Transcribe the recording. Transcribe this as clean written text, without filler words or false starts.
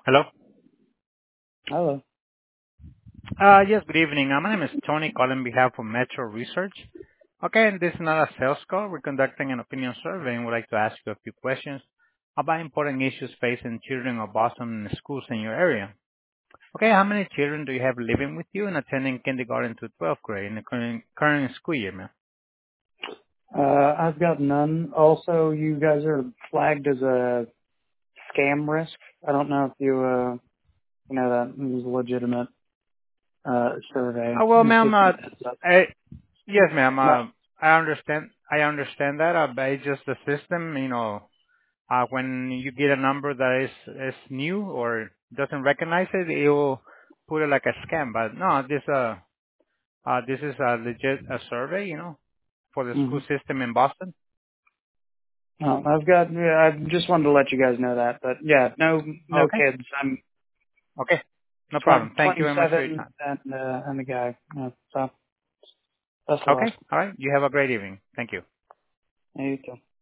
Hello. Hello. Yes, good evening. My name is Tony calling on behalf of Metro Research. Okay, and this is not a sales call. We're conducting an opinion survey and would like to ask you a few questions about important issues facing children of Boston schools in your area. Okay, how many children do you have living with you and attending kindergarten to 12th grade in the current school year, ma'am? I've got none. Also, you guys are flagged as a scam risk. I don't know if you know that is a legitimate, survey. Well, Just ma'am, give you a heads up. yes, ma'am. No. I understand. I understand that, but it's just the system, when you get a number that is new or doesn't recognize it, it will put it like a scam. But no, this is a legit a survey, for the hmm school system in Boston. No, I just wanted to let you guys know that. But yeah, no Okay, kids. I'm okay, no problem. Thank you very much for your 27 time. and a guy. So, that's the luck. Okay, all right. You have a great evening. Thank you. You too.